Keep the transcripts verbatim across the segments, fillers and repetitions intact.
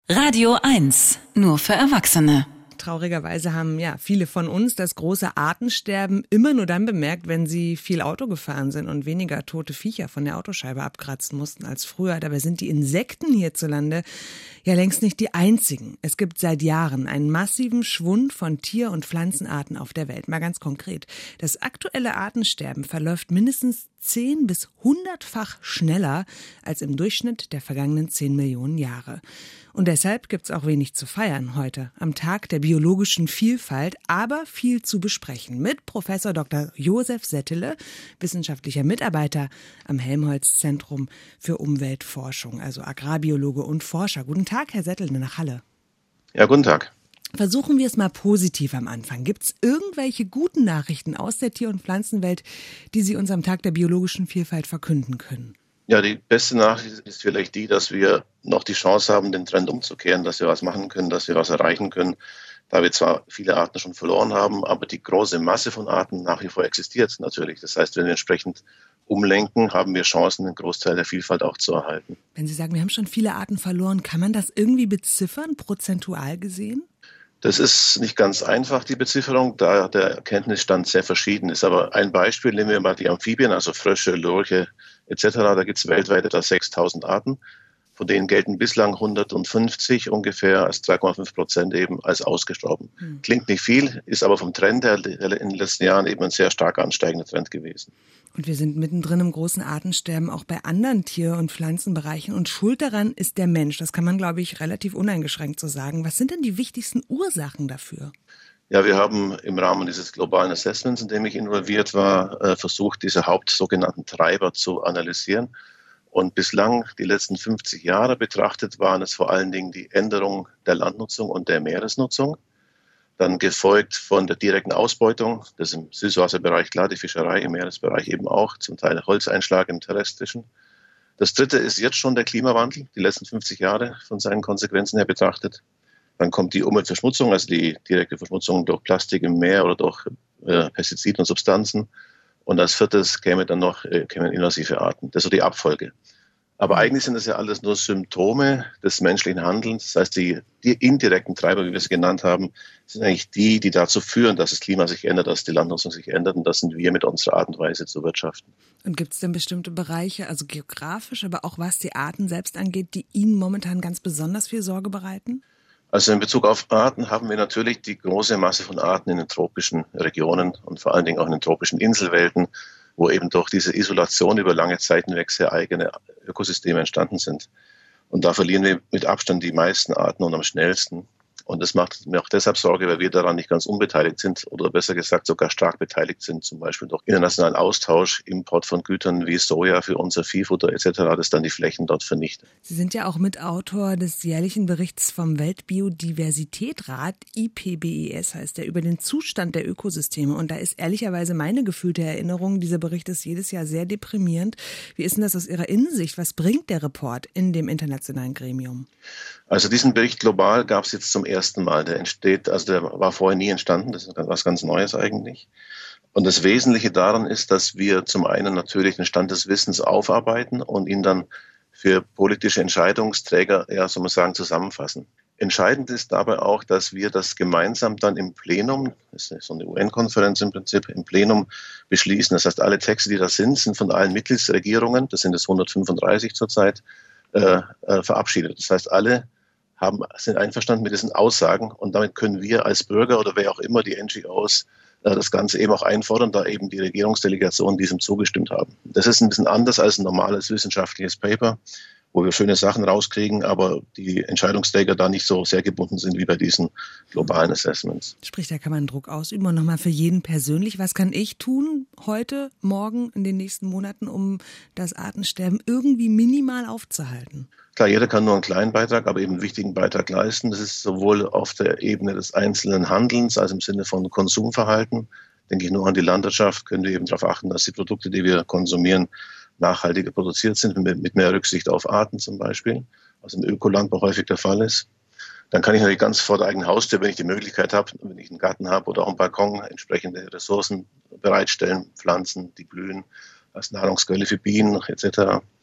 Radio eins, nur für Erwachsene. Traurigerweise haben ja viele von uns das große Artensterben immer nur dann bemerkt, wenn sie viel Auto gefahren sind und weniger tote Viecher von der Autoscheibe abkratzen mussten als früher. Dabei sind die Insekten hierzulande ja längst nicht die einzigen. Es gibt seit Jahren einen massiven Schwund von Tier- und Pflanzenarten auf der Welt. Mal ganz konkret. Das aktuelle Artensterben verläuft mindestens zehn bis hundertfach schneller als im Durchschnitt der vergangenen zehn Millionen Jahre. Und deshalb gibt's auch wenig zu feiern heute, am Tag der biologischen Vielfalt, aber viel zu besprechen mit Professor Doktor Josef Settele, wissenschaftlicher Mitarbeiter am Helmholtz-Zentrum für Umweltforschung, also Agrarbiologe und Forscher. Guten Tag, Herr Settele, nach Halle. Ja, guten Tag. Versuchen wir es mal positiv am Anfang. Gibt's irgendwelche guten Nachrichten aus der Tier- und Pflanzenwelt, die Sie uns am Tag der biologischen Vielfalt verkünden können? Ja, die beste Nachricht ist vielleicht die, dass wir noch die Chance haben, den Trend umzukehren, dass wir was machen können, dass wir was erreichen können. Da wir zwar viele Arten schon verloren haben, aber die große Masse von Arten nach wie vor existiert natürlich. Das heißt, wenn wir entsprechend umlenken, haben wir Chancen, einen Großteil der Vielfalt auch zu erhalten. Wenn Sie sagen, wir haben schon viele Arten verloren, kann man das irgendwie beziffern, prozentual gesehen? Das ist nicht ganz einfach, die Bezifferung, da der Erkenntnisstand sehr verschieden ist. Aber ein Beispiel, nehmen wir mal die Amphibien, also Frösche, Lurche et cetera. Da gibt es weltweit etwa sechstausend Arten. Von denen gelten bislang hundertfünfzig ungefähr als drei Komma fünf Prozent eben als ausgestorben. Hm. Klingt nicht viel, ist aber vom Trend her in den letzten Jahren eben ein sehr stark ansteigender Trend gewesen. Und wir sind mittendrin im großen Artensterben auch bei anderen Tier- und Pflanzenbereichen. Und schuld daran ist der Mensch. Das kann man, glaube ich, relativ uneingeschränkt so sagen. Was sind denn die wichtigsten Ursachen dafür? Ja, wir haben im Rahmen dieses globalen Assessments, in dem ich involviert war, versucht, diese haupt sogenannten Treiber zu analysieren. Und bislang, die letzten fünfzig Jahre betrachtet, waren es vor allen Dingen die Änderung der Landnutzung und der Meeresnutzung. Dann gefolgt von der direkten Ausbeutung, das ist im Süßwasserbereich klar, die Fischerei, im Meeresbereich eben auch, zum Teil Holzeinschlag im terrestrischen. Das dritte ist jetzt schon der Klimawandel, die letzten fünfzig Jahre von seinen Konsequenzen her betrachtet. Dann kommt die Umweltverschmutzung, also die direkte Verschmutzung durch Plastik im Meer oder durch äh, Pestizide und Substanzen. Und als viertes käme dann noch äh, kämen invasive Arten. Das ist so die Abfolge. Aber eigentlich sind das ja alles nur Symptome des menschlichen Handelns. Das heißt, die, die indirekten Treiber, wie wir es genannt haben, sind eigentlich die, die dazu führen, dass das Klima sich ändert, dass die Landnutzung sich ändert. Und das sind wir mit unserer Art und Weise zu wirtschaften. Und gibt es denn bestimmte Bereiche, also geografisch, aber auch was die Arten selbst angeht, die Ihnen momentan ganz besonders viel Sorge bereiten? Also in Bezug auf Arten haben wir natürlich die große Masse von Arten in den tropischen Regionen und vor allen Dingen auch in den tropischen Inselwelten, wo eben durch diese Isolation über lange Zeit hinweg sehr eigene Ökosysteme entstanden sind. Und da verlieren wir mit Abstand die meisten Arten und am schnellsten. Und das macht mir auch deshalb Sorge, weil wir daran nicht ganz unbeteiligt sind oder besser gesagt sogar stark beteiligt sind, zum Beispiel durch internationalen Austausch, Import von Gütern wie Soja für unser Viehfutter et cetera, das dann die Flächen dort vernichtet. Sie sind ja auch Mitautor des jährlichen Berichts vom Weltbiodiversitätsrat, I P B E S heißt der, über den Zustand der Ökosysteme. Und da ist ehrlicherweise meine gefühlte Erinnerung, dieser Bericht ist jedes Jahr sehr deprimierend. Wie ist denn das aus Ihrer Innensicht? Was bringt der Report in dem internationalen Gremium? Also diesen Bericht global gab es jetzt zum ersten Mal. Der entsteht, also der war vorher nie entstanden. Das ist was ganz Neues eigentlich. Und das Wesentliche daran ist, dass wir zum einen natürlich den Stand des Wissens aufarbeiten und ihn dann für politische Entscheidungsträger, ja, soll man sagen, zusammenfassen. Entscheidend ist dabei auch, dass wir das gemeinsam dann im Plenum, das ist so eine U N-Konferenz im Prinzip, im Plenum beschließen. Das heißt, alle Texte, die da sind, sind von allen Mitgliedsregierungen, das sind es hundertfünfunddreißig zurzeit, äh, äh, verabschiedet. Das heißt, alle haben, sind einverstanden mit diesen Aussagen und damit können wir als Bürger oder wer auch immer, die N G Os, äh, das Ganze eben auch einfordern, da eben die Regierungsdelegationen diesem zugestimmt haben. Das ist ein bisschen anders als ein normales wissenschaftliches Paper, wo wir schöne Sachen rauskriegen, aber die Entscheidungsträger da nicht so sehr gebunden sind wie bei diesen globalen Assessments. Sprich, da kann man Druck ausüben. Und nochmal für jeden persönlich, was kann ich tun heute, morgen, in den nächsten Monaten, um das Artensterben irgendwie minimal aufzuhalten? Klar, jeder kann nur einen kleinen Beitrag, aber eben einen wichtigen Beitrag leisten. Das ist sowohl auf der Ebene des einzelnen Handelns, als im Sinne von Konsumverhalten. Denke ich nur an die Landwirtschaft, können wir eben darauf achten, dass die Produkte, die wir konsumieren, nachhaltiger produziert sind, mit mehr Rücksicht auf Arten zum Beispiel, was im Ökolandbau häufig der Fall ist. Dann kann ich natürlich ganz vor der eigenen Haustür, wenn ich die Möglichkeit habe, wenn ich einen Garten habe oder auch einen Balkon, entsprechende Ressourcen bereitstellen, Pflanzen, die blühen, als Nahrungsquelle für Bienen et cetera.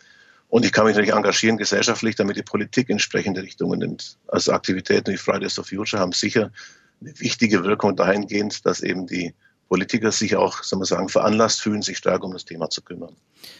Und ich kann mich natürlich engagieren gesellschaftlich, damit die Politik entsprechende Richtungen nimmt. Also Aktivitäten wie Fridays for Future haben sicher eine wichtige Wirkung dahingehend, dass eben die Politiker sich auch, sagen wir sagen, veranlasst fühlen, sich stark um das Thema zu kümmern.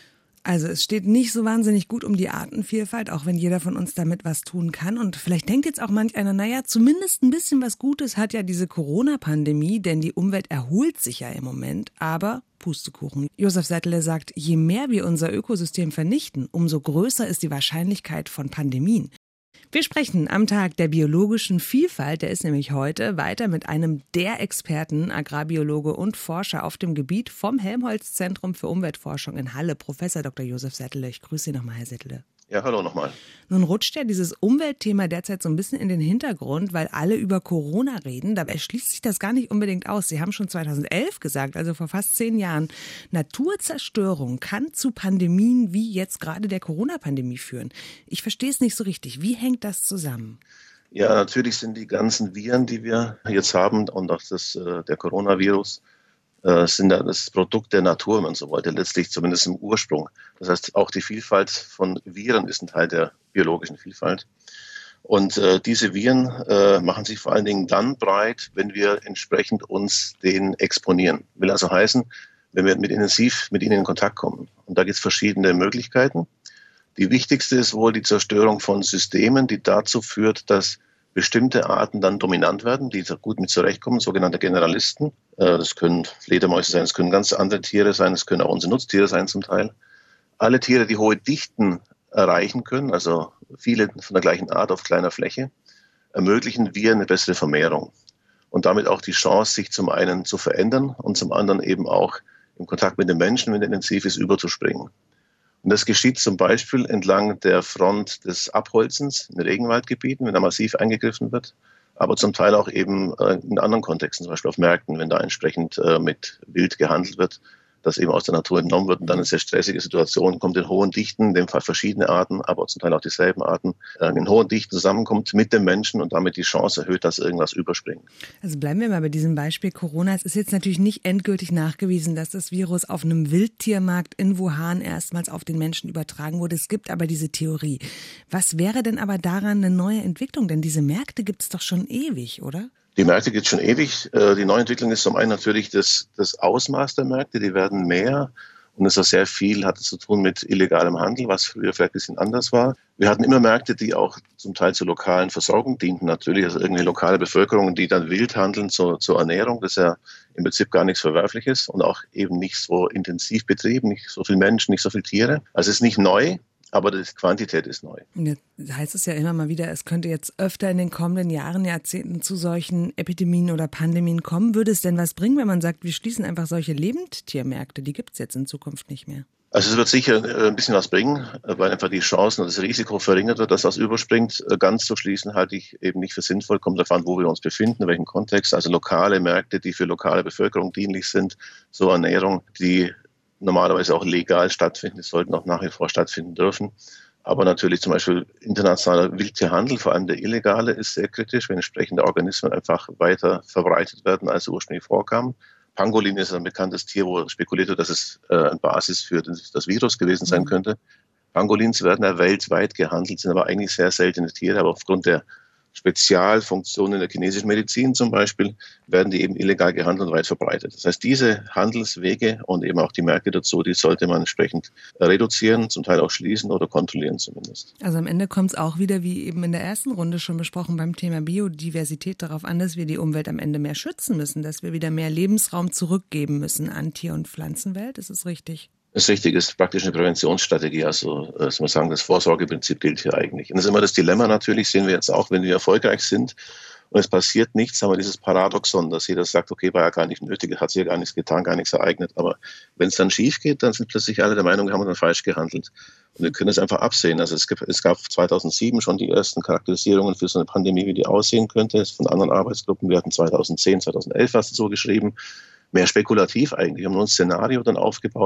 Also es steht nicht so wahnsinnig gut um die Artenvielfalt, auch wenn jeder von uns damit was tun kann. Und vielleicht denkt jetzt auch manch einer, naja, zumindest ein bisschen was Gutes hat ja diese Corona-Pandemie, denn die Umwelt erholt sich ja im Moment. Aber Pustekuchen. Josef Settele sagt, je mehr wir unser Ökosystem vernichten, umso größer ist die Wahrscheinlichkeit von Pandemien. Wir sprechen am Tag der biologischen Vielfalt, der ist nämlich heute, weiter mit einem der Experten, Agrarbiologe und Forscher auf dem Gebiet vom Helmholtz-Zentrum für Umweltforschung in Halle, Professor Doktor Josef Settele. Ich grüße Sie nochmal, Herr Settele. Ja, hallo nochmal. Nun rutscht ja dieses Umweltthema derzeit so ein bisschen in den Hintergrund, weil alle über Corona reden. Dabei schließt sich das gar nicht unbedingt aus. Sie haben schon zweitausendelf gesagt, also vor fast zehn Jahren, Naturzerstörung kann zu Pandemien wie jetzt gerade der Corona-Pandemie führen. Ich verstehe es nicht so richtig. Wie hängt das zusammen? Ja, natürlich sind die ganzen Viren, die wir jetzt haben und auch das, der Coronavirus, sind das Produkt der Natur, wenn man so wollte, letztlich zumindest im Ursprung. Das heißt, auch die Vielfalt von Viren ist ein Teil der biologischen Vielfalt. Und äh, diese Viren äh, machen sich vor allen Dingen dann breit, wenn wir entsprechend uns denen exponieren. Will also heißen, wenn wir mit intensiv mit ihnen in Kontakt kommen. Und da gibt es verschiedene Möglichkeiten. Die wichtigste ist wohl die Zerstörung von Systemen, die dazu führt, dass bestimmte Arten dann dominant werden, die gut mit zurechtkommen, sogenannte Generalisten. Das können Fledermäuse sein, es können ganz andere Tiere sein, es können auch unsere Nutztiere sein zum Teil. Alle Tiere, die hohe Dichten erreichen können, also viele von der gleichen Art auf kleiner Fläche, ermöglichen wir eine bessere Vermehrung. Und damit auch die Chance, sich zum einen zu verändern und zum anderen eben auch im Kontakt mit den Menschen, wenn der intensiv ist, überzuspringen. Und das geschieht zum Beispiel entlang der Front des Abholzens in Regenwaldgebieten, wenn da massiv eingegriffen wird, aber zum Teil auch eben in anderen Kontexten, zum Beispiel auf Märkten, wenn da entsprechend mit Wild gehandelt wird, das eben aus der Natur entnommen wird und dann eine sehr stressige Situation kommt in hohen Dichten, in dem Fall verschiedene Arten, aber zum Teil auch dieselben Arten, in hohen Dichten zusammenkommt mit dem Menschen und damit die Chance erhöht, dass irgendwas überspringt. Also bleiben wir mal bei diesem Beispiel Corona. Es ist jetzt natürlich nicht endgültig nachgewiesen, dass das Virus auf einem Wildtiermarkt in Wuhan erstmals auf den Menschen übertragen wurde. Es gibt aber diese Theorie. Was wäre denn aber daran eine neue Entwicklung? Denn diese Märkte gibt es doch schon ewig, oder? Die Märkte gibt es schon ewig. Die Neuentwicklung ist zum einen natürlich das, das Ausmaß der Märkte. Die werden mehr und es ist sehr viel, hatte zu tun mit illegalem Handel, was früher vielleicht ein bisschen anders war. Wir hatten immer Märkte, die auch zum Teil zur lokalen Versorgung dienten natürlich. Also irgendeine lokale Bevölkerung, die dann wild handeln zur, zur Ernährung, das ja im Prinzip gar nichts Verwerfliches und auch eben nicht so intensiv betrieben, nicht so viele Menschen, nicht so viele Tiere. Also es ist nicht neu. Aber die Quantität ist neu. Jetzt heißt es ja immer mal wieder, es könnte jetzt öfter in den kommenden Jahren, Jahrzehnten zu solchen Epidemien oder Pandemien kommen. Würde es denn was bringen, wenn man sagt, wir schließen einfach solche Lebendtiermärkte? Die gibt es jetzt in Zukunft nicht mehr. Also es wird sicher ein bisschen was bringen, weil einfach die Chancen und das Risiko verringert wird, dass was überspringt. Ganz zu schließen halte ich eben nicht für sinnvoll. Kommt davon, wo wir uns befinden, in welchem Kontext. Also lokale Märkte, die für lokale Bevölkerung dienlich sind, zur Ernährung, die normalerweise auch legal stattfinden, die sollten auch nach wie vor stattfinden dürfen. Aber natürlich zum Beispiel internationaler Wildtierhandel, vor allem der illegale, ist sehr kritisch, wenn entsprechende Organismen einfach weiter verbreitet werden, als ursprünglich vorkam. Pangolin ist ein bekanntes Tier, wo spekuliert wird, dass es äh, eine Basis für das Virus gewesen sein könnte. Pangolins werden ja weltweit gehandelt, sind aber eigentlich sehr seltene Tiere, aber aufgrund der Spezialfunktionen in der chinesischen Medizin zum Beispiel, werden die eben illegal gehandelt und weit verbreitet. Das heißt, diese Handelswege und eben auch die Märkte dazu, die sollte man entsprechend reduzieren, zum Teil auch schließen oder kontrollieren zumindest. Also am Ende kommt es auch wieder, wie eben in der ersten Runde schon besprochen, beim Thema Biodiversität darauf an, dass wir die Umwelt am Ende mehr schützen müssen, dass wir wieder mehr Lebensraum zurückgeben müssen an Tier- und Pflanzenwelt. Ist es richtig? Das Richtige ist praktisch eine Präventionsstrategie, also dass man sagen, das Vorsorgeprinzip gilt hier eigentlich. Und das ist immer das Dilemma natürlich, sehen wir jetzt auch, wenn wir erfolgreich sind und es passiert nichts, haben wir dieses Paradoxon, dass jeder sagt, okay, war ja gar nicht nötig, hat sich ja gar nichts getan, gar nichts ereignet. Aber wenn es dann schief geht, dann sind plötzlich alle der Meinung, wir haben dann falsch gehandelt. Und wir können es einfach absehen. Also es, gibt, es gab zweitausendsieben schon die ersten Charakterisierungen für so eine Pandemie, wie die aussehen könnte, von anderen Arbeitsgruppen. Wir hatten zweitausendzehn, zweitausendelf was dazu geschrieben. Mehr spekulativ eigentlich. Wir haben nur ein Szenario dann aufgebaut,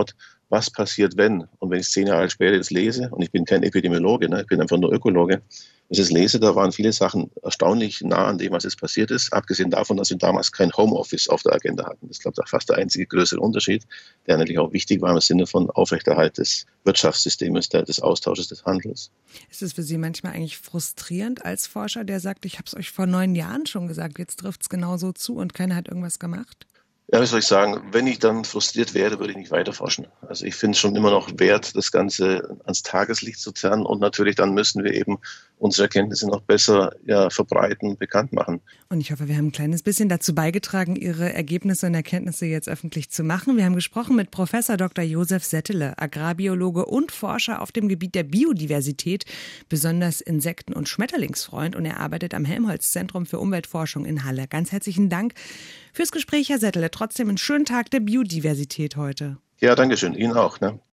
was passiert, wenn? Und wenn ich zehn Jahre später das lese, und ich bin kein Epidemiologe, ne, ich bin einfach nur Ökologe, wenn ich das lese, da waren viele Sachen erstaunlich nah an dem, was jetzt passiert ist, abgesehen davon, dass wir damals kein Homeoffice auf der Agenda hatten. Das ist, glaube ich, fast der einzige größere Unterschied, der natürlich auch wichtig war im Sinne von Aufrechterhalt des Wirtschaftssystems, des Austausches, des Handels. Ist es für Sie manchmal eigentlich frustrierend als Forscher, der sagt, ich habe es euch vor neun Jahren schon gesagt, jetzt trifft es genauso zu und keiner hat irgendwas gemacht? Ja, wie soll ich sagen, wenn ich dann frustriert wäre, würde ich nicht weiter forschen. Also ich finde es schon immer noch wert, das Ganze ans Tageslicht zu zerren und natürlich dann müssen wir eben unsere Erkenntnisse noch besser ja, verbreiten, bekannt machen. Und ich hoffe, wir haben ein kleines bisschen dazu beigetragen, Ihre Ergebnisse und Erkenntnisse jetzt öffentlich zu machen. Wir haben gesprochen mit Professor Doktor Josef Settele, Agrarbiologe und Forscher auf dem Gebiet der Biodiversität, besonders Insekten- und Schmetterlingsfreund. Und er arbeitet am Helmholtz-Zentrum für Umweltforschung in Halle. Ganz herzlichen Dank fürs Gespräch, Herr Settele. Trotzdem einen schönen Tag der Biodiversität heute. Ja, danke schön. Ihnen auch. Ne?